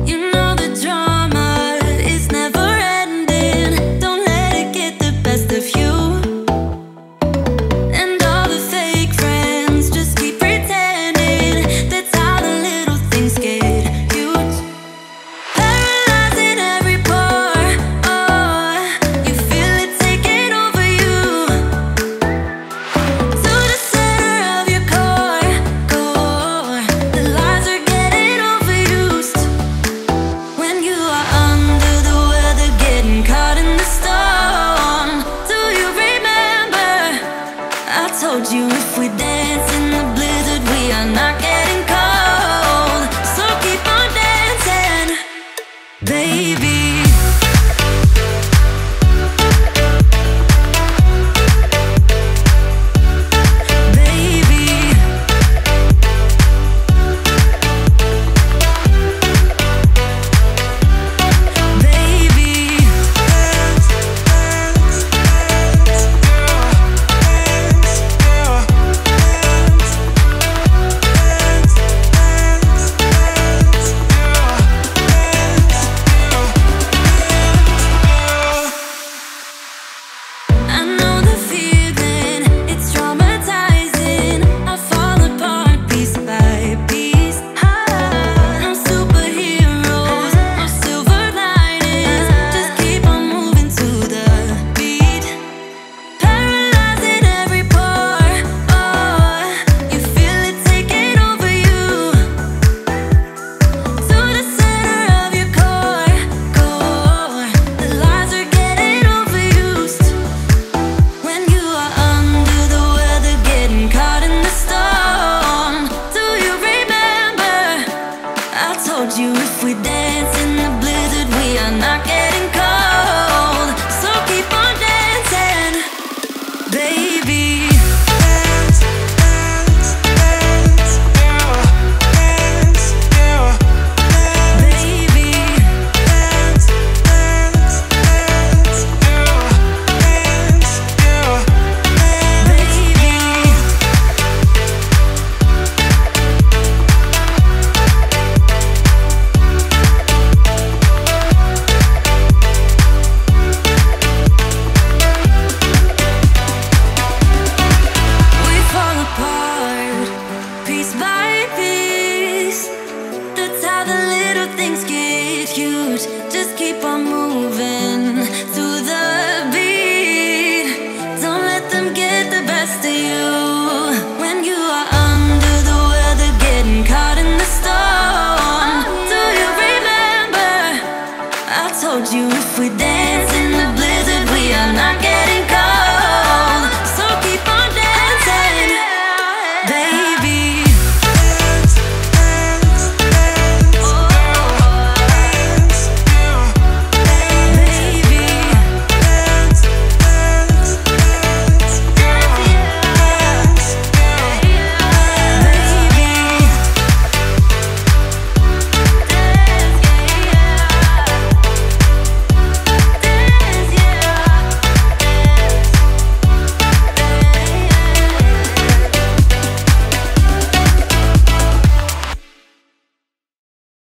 You know the drama is never ending. Don't let it get the best of you. And all the fake friends just keep pretending. That's how the little things get huge. Paralyzing every pore. Oh, you feel it taking over you. To the center of your core. The lies are getting overused. When you are under the weather, getting caught in the storm. Do you remember? I told you if we dance in the blizzard, we are not getting cold. So keep on dancing, baby. Baby, baby. I know the feeling, it's traumatizing. I fall apart piece by piece. No superheroes, no silver linings. Just keep on moving to the beat. Paralyzing every pore. Oh, you feel it taking over you. To the center of your core. The lies are getting overused. When you are under the weather, getting caught in the storm. Do you remember? I told you if